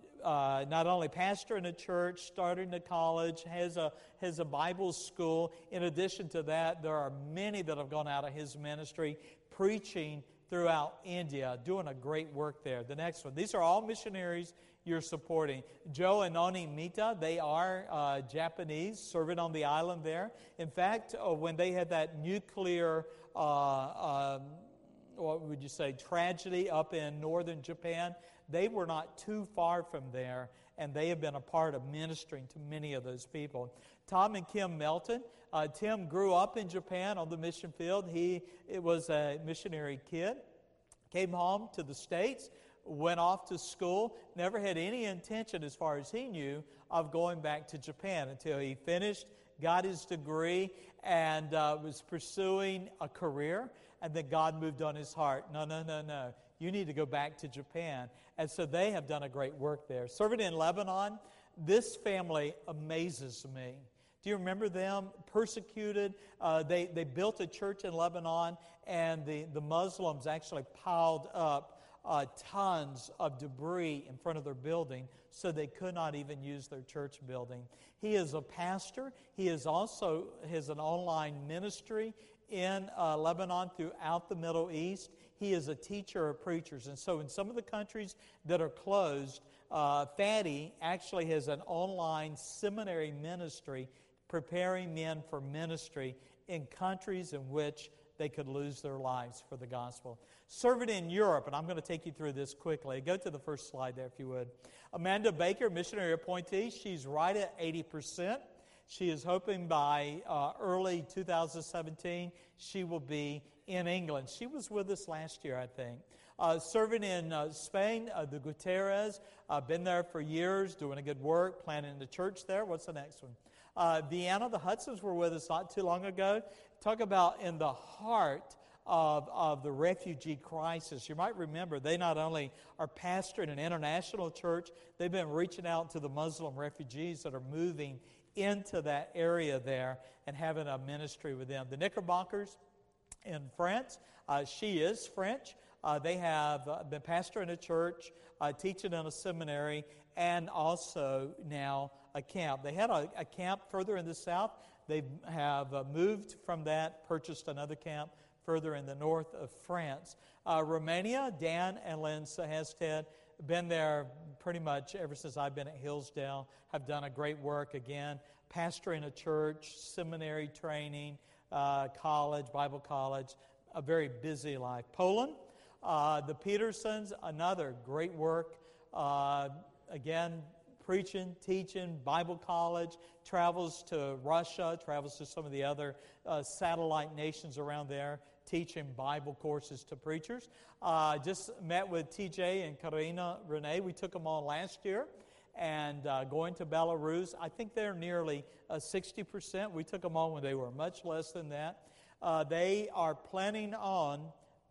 Uh, not only pastoring a church, starting a college, has a has a Bible school. In addition to that, there are many that have gone out of his ministry preaching throughout India, doing a great work there. The next one. These are all missionaries you're supporting. Joe and Noni Mita, they are uh, Japanese, serving on the island there. In fact, uh, when they had that nuclear uh, um, what would you say, tragedy up in northern Japan, they were not too far from there, and they have been a part of ministering to many of those people. Tom and Kim Melton. Uh, Tim grew up in Japan on the mission field. He it was a missionary kid, came home to the States, went off to school, never had any intention, as far as he knew, of going back to Japan until he finished, got his degree, and uh, was pursuing a career, and then God moved on his heart. No, no, no, no. You need to go back to Japan. And so they have done a great work there. Serving in Lebanon, this family amazes me. Do you remember them? Persecuted. Uh, they, they built a church in Lebanon, and the, the Muslims actually piled up Uh, tons of debris in front of their building, so they could not even use their church building. He is a pastor. He is also has an online ministry in uh, Lebanon throughout the Middle East. He is a teacher of preachers. And so in some of the countries that are closed, uh, Fatty actually has an online seminary ministry preparing men for ministry in countries in which they could lose their lives for the gospel. Serving in Europe, and I'm going to take you through this quickly. Go to the first slide there if you would. Amanda Baker, missionary appointee, she's right at eighty percent. She is hoping by uh, early two thousand seventeen she will be in England. She was with us last year, I think. Uh, serving in uh, Spain, uh, the Gutierrez, uh, been there for years, doing a good work, planting the church there. What's the next one? Uh, Vienna, the Hudsons were with us not too long ago. Talk about in the heart of, of the refugee crisis. You might remember they not only are pastoring an international church, they've been reaching out to the Muslim refugees that are moving into that area there and having a ministry with them. The Knickerbockers in France, uh, she is French. Uh, they have uh, been pastoring a church, uh, teaching in a seminary, and also now a camp. They had a, a camp further in the south. They have uh, moved from that, purchased another camp further in the north of France. Uh, Romania, Dan and Lynn Sehested, been there pretty much ever since I've been at Hillsdale, have done a great work again, pastoring a church, seminary training, uh, college, Bible college, a very busy life. Poland, uh, the Petersons, another great work, uh, again, preaching, teaching, Bible college, travels to Russia, travels to some of the other uh, satellite nations around there, teaching Bible courses to preachers. Uh, just met with T J and Karina Renee. We took them on last year. And uh, going to Belarus, I think they're nearly uh, sixty percent. We took them on when they were much less than that. Uh, they are planning on,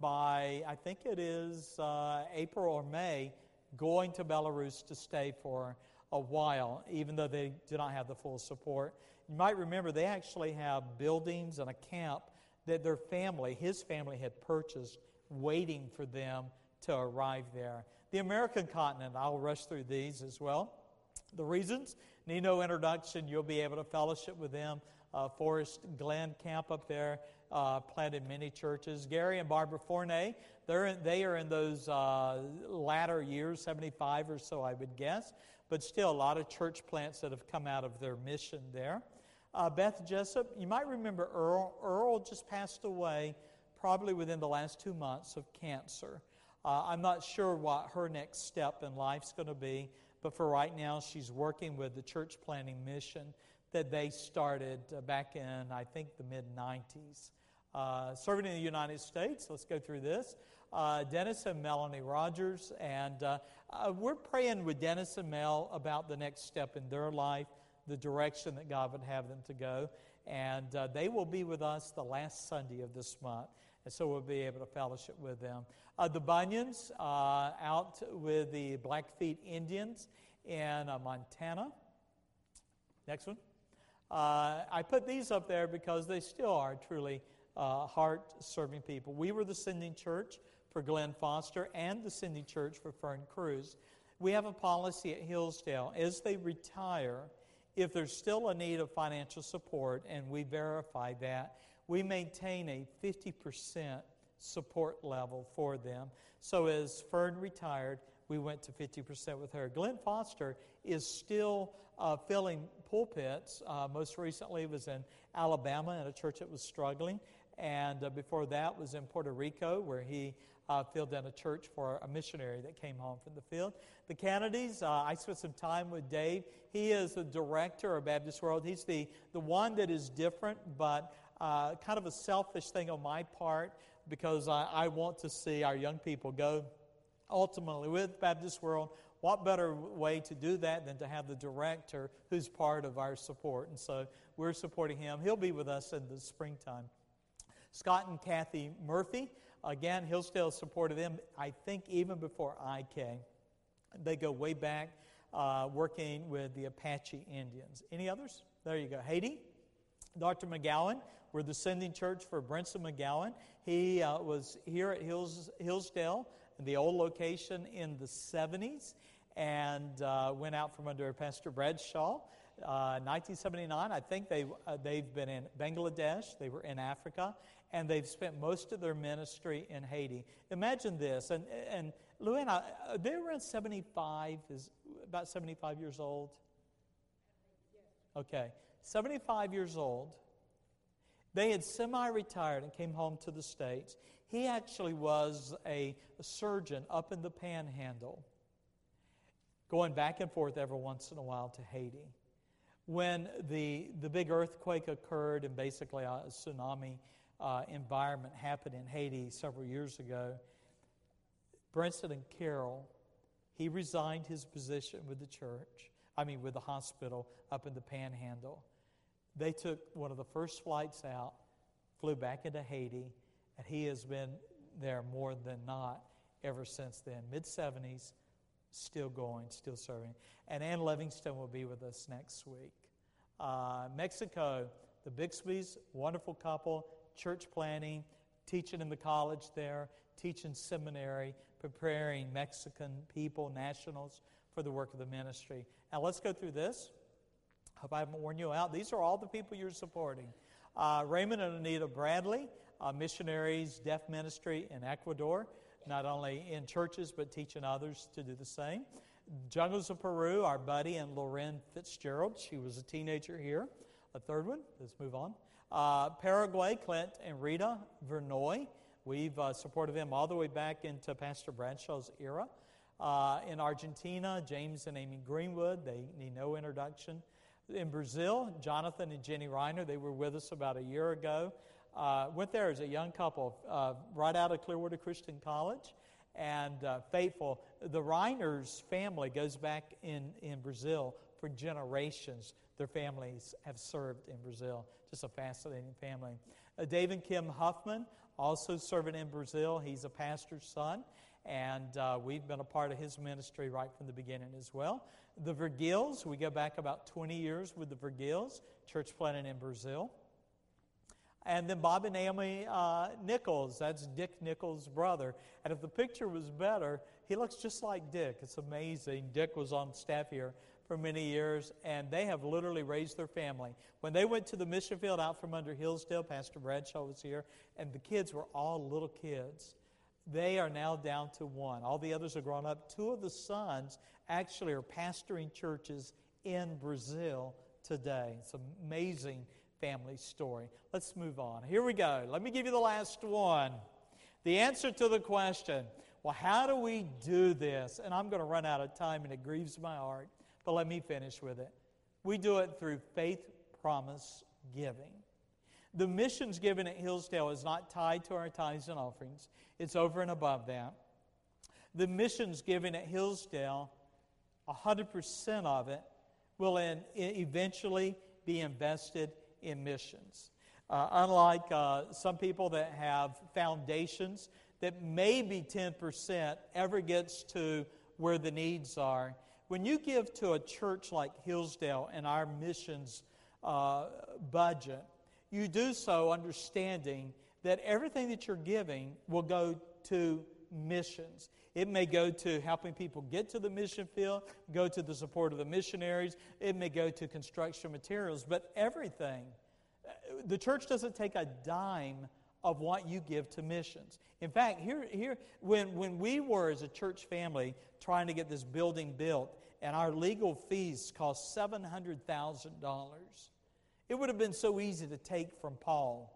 by I think it is uh, April or May, going to Belarus to stay for a while, even though they do not have the full support. You might remember they actually have buildings and a camp that their family, his family, had purchased, waiting for them to arrive there. The American continent, I'll rush through these as well. The reasons, need no introduction, you'll be able to fellowship with them. Uh, Forest Glen Camp up there, uh, planted many churches. Gary and Barbara Fournay, they're in, they are in those uh, latter years, seventy-five or so I would guess, but still a lot of church plants that have come out of their mission there. Uh, Beth Jessup, you might remember Earl. Earl just passed away probably within the last two months of cancer. Uh, I'm not sure what her next step in life's going to be, but for right now, she's working with the church planting mission that they started uh, back in, I think, the mid nineties. Uh, serving in the United States, let's go through this. Uh, Dennis and Melanie Rogers, and uh, uh, we're praying with Dennis and Mel about the next step in their life, the direction that God would have them to go. And uh, they will be with us the last Sunday of this month. And so we'll be able to fellowship with them. Uh, the Bunions, uh, out with the Blackfeet Indians in uh, Montana. Next one. Uh, I put these up there because they still are truly uh, heart-serving people. We were the sending church for Glenn Foster and the sending church for Fern Cruz. We have a policy at Hillsdale. As they retire, if there's still a need of financial support, and we verify that, we maintain a fifty percent support level for them. So as Fern retired, we went to fifty percent with her. Glenn Foster is still uh, filling pulpits. Uh, most recently was in Alabama in a church that was struggling. And uh, before that was in Puerto Rico, where he uh, filled in a church for a missionary that came home from the field. The Kennedys, uh, I spent some time with Dave. He is the director of Baptist World. He's the, the one that is different, but uh, kind of a selfish thing on my part, because I, I want to see our young people go ultimately with Baptist World. What better way to do that than to have the director who's part of our support? And so we're supporting him. He'll be with us in the springtime. Scott and Kathy Murphy, again, Hillsdale supported them, I think, even before I came. They go way back, uh, working with the Apache Indians. Any others? There you go. Haiti. Doctor McGowan, we're the sending church for Brinson McGowan. He uh, was here at Hills, Hillsdale, in the old location in the seventies, and uh, went out from under Pastor Bradshaw. Uh, nineteen seventy-nine, I think they, uh, they've been in Bangladesh, they were in Africa, and they've spent most of their ministry in Haiti. Imagine this, and, and Luann, they're around seventy-five, is about seventy-five years old? Okay, seventy-five years old. They had semi-retired and came home to the States. He actually was a, a surgeon up in the Panhandle, going back and forth every once in a while to Haiti. When the, the big earthquake occurred and basically a tsunami uh, environment happened in Haiti several years ago, Brinson and Carol, he resigned his position with the church, I mean with the hospital up in the Panhandle. They took one of the first flights out, flew back into Haiti, and he has been there more than not ever since then. mid-seventies, still going, still serving. And Ann Livingston will be with us next week. Uh, Mexico, the Bixbys, wonderful couple, church planting, teaching in the college there, teaching seminary, preparing Mexican people, nationals, for the work of the ministry. Now let's go through this. Hope I haven't worn you out. These are all the people you're supporting. Uh, Raymond and Anita Bradley, uh, missionaries, deaf ministry in Ecuador, not only in churches but teaching others to do the same. Jungles of Peru, our buddy, and Loren Fitzgerald. She was a teenager here. A third one. Let's move on. Uh, Paraguay, Clint and Rita Vernoy. We've uh, supported them all the way back into Pastor Bradshaw's era. Uh, in Argentina, James and Amy Greenwood. They need no introduction. In Brazil, Jonathan and Jenny Reiner, they were with us about a year ago. Uh, went there as a young couple, uh, right out of Clearwater Christian College, and uh, faithful. The Reiners family goes back in, in Brazil for generations. Their families have served in Brazil. Just a fascinating family. Uh, Dave and Kim Huffman, also serving in Brazil. He's a pastor's son, and uh, we've been a part of his ministry right from the beginning as well. The Vergils, we go back about twenty years with the Vergils, church planting in Brazil. And then Bob and Naomi uh, Nichols, that's Dick Nichols' brother. And if the picture was better, he looks just like Dick. It's amazing. Dick was on staff here for many years, and they have literally raised their family. When they went to the mission field out from under Hillsdale, Pastor Bradshaw was here, and the kids were all little kids. They are now down to one. All the others are grown up. Two of the sons actually are pastoring churches in Brazil today. It's amazing family story. Let's move on. Here we go. Let me give you the last one. The answer to the question, well, how do we do this? And I'm going to run out of time, and it grieves my heart, but let me finish with it. We do it through faith promise giving. The missions given at Hillsdale is not tied to our tithes and offerings. It's over and above that. The missions given at Hillsdale, one hundred percent of it will eventually be invested in missions. Uh, unlike uh, some people that have foundations that maybe ten percent ever gets to where the needs are. When you give to a church like Hillsdale and our missions uh, budget, you do so understanding that everything that you're giving will go to missions. It may go to helping people get to the mission field, go to the support of the missionaries, it may go to construction materials, but everything. The church doesn't take a dime of what you give to missions. In fact, here, here, when, when we were as a church family trying to get this building built, and our legal fees cost seven hundred thousand dollars, it would have been so easy to take from Paul.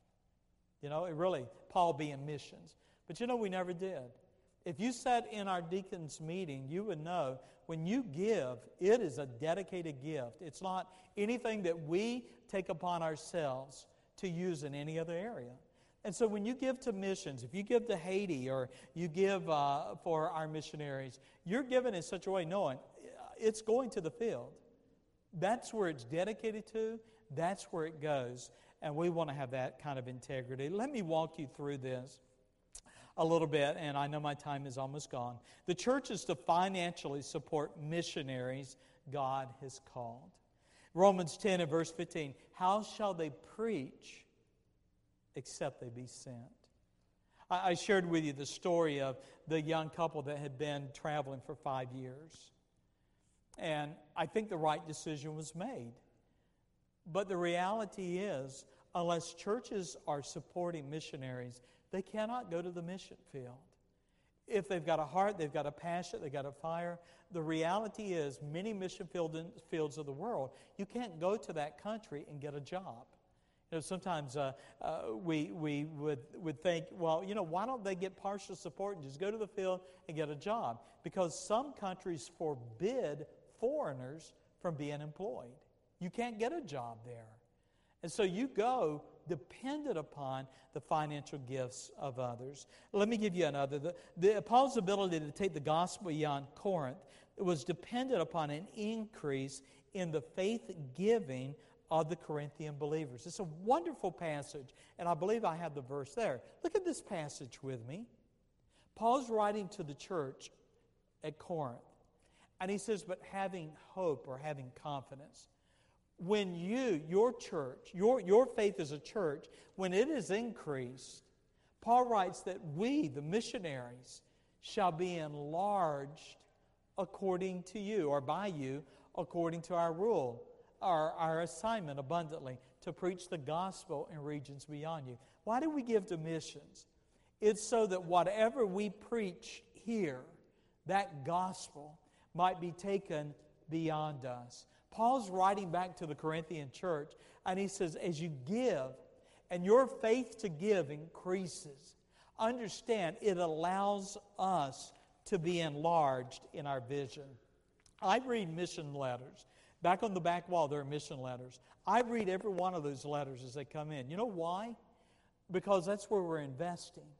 You know, it really, Paul being missions. But you know, we never did. If you sat in our deacons' meeting, you would know when you give, it is a dedicated gift. It's not anything that we take upon ourselves to use in any other area. And so when you give to missions, if you give to Haiti or you give uh, for our missionaries, you're giving in such a way knowing it's going to the field. That's where it's dedicated to. That's where it goes. And we want to have that kind of integrity. Let me walk you through this a little bit, and I know my time is almost gone. The church is to financially support missionaries God has called. Romans ten and verse fifteen, how shall they preach except they be sent? I shared with you the story of the young couple that had been traveling for five years. And I think the right decision was made. But the reality is, unless churches are supporting missionaries, they cannot go to the mission field. If they've got a heart, they've got a passion, they've got a fire. The reality is, many mission field, fields of the world, you can't go to that country and get a job. You know, sometimes uh, uh, we we would would think, well, you know, why don't they get partial support and just go to the field and get a job? Because some countries forbid foreigners from being employed. You can't get a job there. And so you go dependent upon the financial gifts of others. Let me give you another. The, the Paul's ability to take the gospel beyond Corinth was dependent upon an increase in the faith giving of the Corinthian believers. It's a wonderful passage, and I believe I have the verse there. Look at this passage with me. Paul's writing to the church at Corinth, and he says, but having hope or having confidence. When you, your church, your, your faith as a church, when it is increased, Paul writes that we, the missionaries, shall be enlarged according to you, or by you, according to our rule, our, our assignment abundantly, to preach the gospel in regions beyond you. Why do we give to missions? It's so that whatever we preach here, that gospel might be taken beyond us. Paul's writing back to the Corinthian church, and he says, as you give, and your faith to give increases, understand it allows us to be enlarged in our vision. I read mission letters. Back on the back wall, there are mission letters. I read every one of those letters as they come in. You know why? Because that's where we're investing.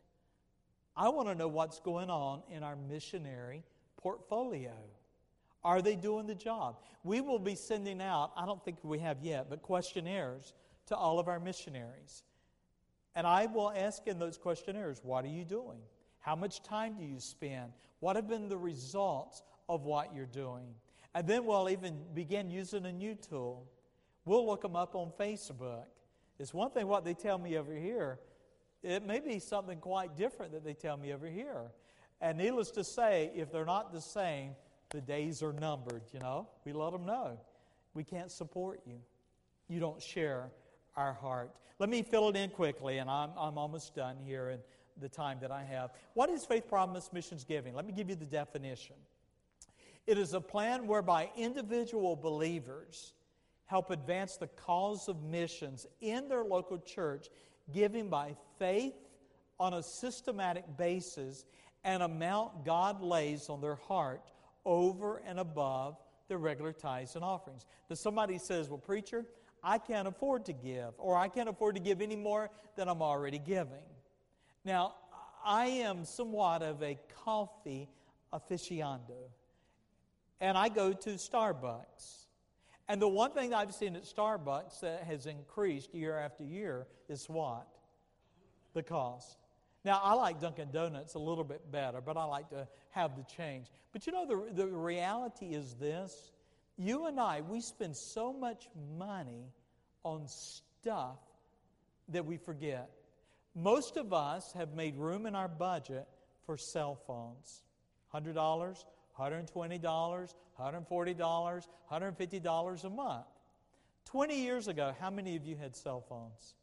I want to know what's going on in our missionary portfolio. Are they doing the job? We will be sending out, I don't think we have yet, but questionnaires to all of our missionaries. And I will ask in those questionnaires, what are you doing? How much time do you spend? What have been the results of what you're doing? And then we'll even begin using a new tool. We'll look them up on Facebook. It's one thing what they tell me over here. It may be something quite different that they tell me over here. And needless to say, if they're not the same, the days are numbered, you know. We let them know. We can't support you. You don't share our heart. Let me fill it in quickly, and I'm, I'm almost done here in the time that I have. What is Faith Promise Missions Giving? Let me give you the definition. It is a plan whereby individual believers help advance the cause of missions in their local church, giving by faith on a systematic basis an amount God lays on their heart over and above their regular tithes and offerings. That somebody says, well, preacher, I can't afford to give, or I can't afford to give any more than I'm already giving. Now, I am somewhat of a coffee aficionado, and I go to Starbucks. And the one thing I've seen at Starbucks that has increased year after year is what? The cost. Now, I like Dunkin' Donuts a little bit better, but I like to have the change. But you know, the, the reality is this. You and I, we spend so much money on stuff that we forget. Most of us have made room in our budget for cell phones. one hundred dollars, one hundred twenty dollars, one hundred forty dollars, one hundred fifty dollars a month. twenty years ago, how many of you had cell phones?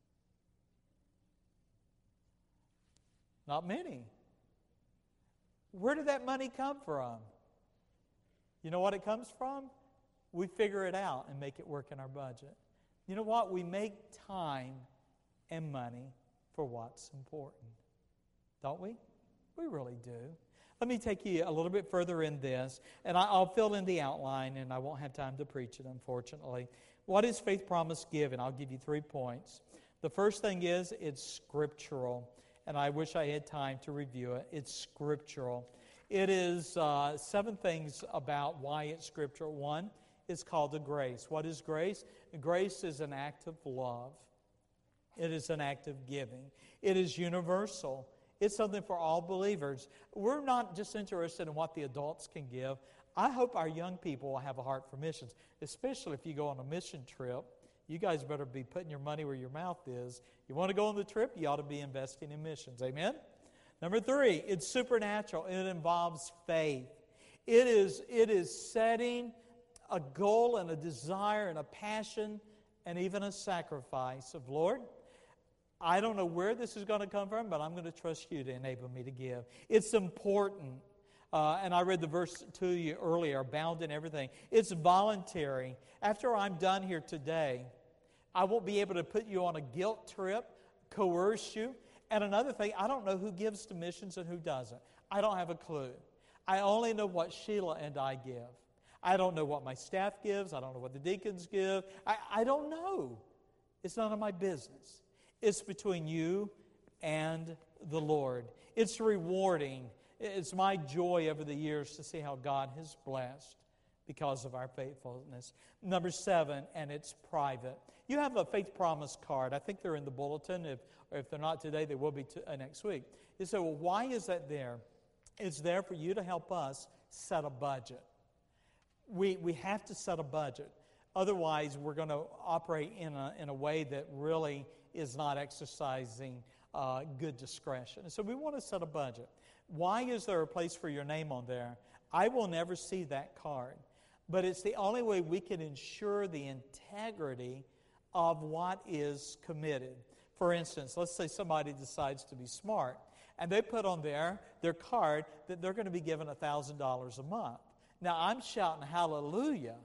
Not many. Where did that money come from? You know what it comes from? We figure it out and make it work in our budget. You know what? We make time and money for what's important. Don't we? We really do. Let me take you a little bit further in this, and I'll fill in the outline, and I won't have time to preach it, unfortunately. What is Faith Promise Giving? I'll give you three points. The first thing is it's scriptural, and I wish I had time to review it. It's scriptural. It is uh, seven things about why it's scriptural. One, it's called a grace. What is grace? Grace is an act of love. It is an act of giving. It is universal. It's something for all believers. We're not just interested in what the adults can give. I hope our young people will have a heart for missions, especially if you go on a mission trip. You guys better be putting your money where your mouth is. You want to go on the trip, you ought to be investing in missions. Amen? Number three, it's supernatural. It involves faith. It is, it is setting a goal and a desire and a passion and even a sacrifice of, Lord, I don't know where this is going to come from, but I'm going to trust you to enable me to give. It's important. Uh, and I read the verse to you earlier, bound in everything. It's voluntary. After I'm done here today, I won't be able to put you on a guilt trip, coerce you. And another thing, I don't know who gives to missions and who doesn't. I don't have a clue. I only know what Sheila and I give. I don't know what my staff gives. I don't know what the deacons give. I, I don't know. It's none of my business. It's between you and the Lord. It's rewarding. It's my joy over the years to see how God has blessed because of our faithfulness. Number seven, and it's private. You have a faith promise card. I think they're in the bulletin. If, or if they're not today, they will be to, uh, next week. You say, well, why is that there? It's there for you to help us set a budget. We we have to set a budget. Otherwise, we're going to operate in a, in a way that really is not exercising uh, good discretion. And so we want to set a budget. Why is there a place for your name on there? I will never see that card. But it's the only way we can ensure the integrity of what is committed. For instance, let's say somebody decides to be smart, and they put on there their card that they're going to be given one thousand dollars a month. Now, I'm shouting hallelujah,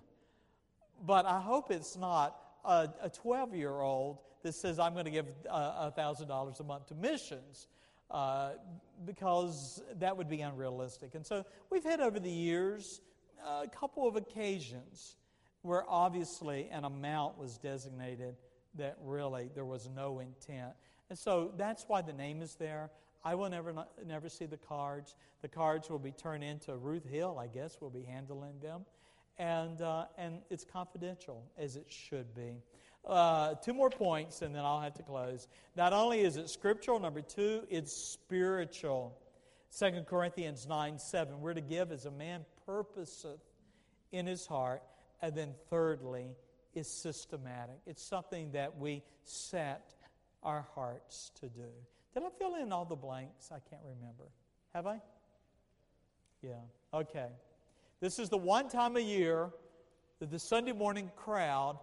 but I hope it's not a twelve-year-old that says, I'm going to give uh, one thousand dollars a month to missions, uh, because that would be unrealistic. And so we've had over the years a couple of occasions where obviously an amount was designated that really there was no intent. And so that's why the name is there. I will never never see the cards. The cards will be turned into Ruth Hill, I guess, will be handling them. And uh, and it's confidential, as it should be. Uh, two more points, and then I'll have to close. Not only is it scriptural, number two, it's spiritual. Second Corinthians nine seven, we're to give as a man purposeth in his heart. And then thirdly, it's systematic. It's something that we set our hearts to do. Did I fill in all the blanks? I can't remember. Have I? Yeah. Okay. This is the one time a year that the Sunday morning crowd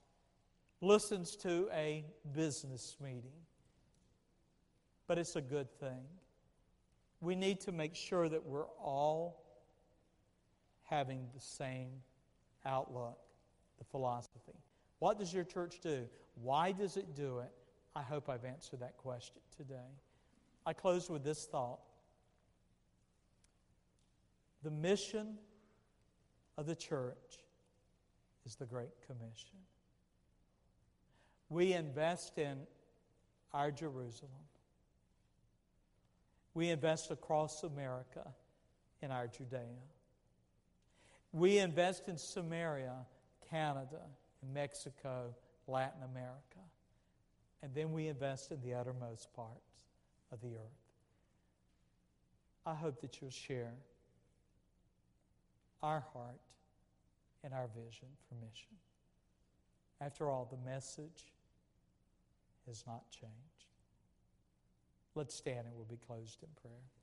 listens to a business meeting. But it's a good thing. We need to make sure that we're all having the same outlook, the philosophy. What does your church do? Why does it do it? I hope I've answered that question today. I close with this thought. The mission of the church is the Great Commission. We invest in our Jerusalem. We invest across America in our Judea. We invest in Samaria, Canada, and Mexico, Latin America. And then we invest in the uttermost parts of the earth. I hope that you'll share our heart and our vision for mission. After all, the message has not changed. Let's stand and we'll be closed in prayer.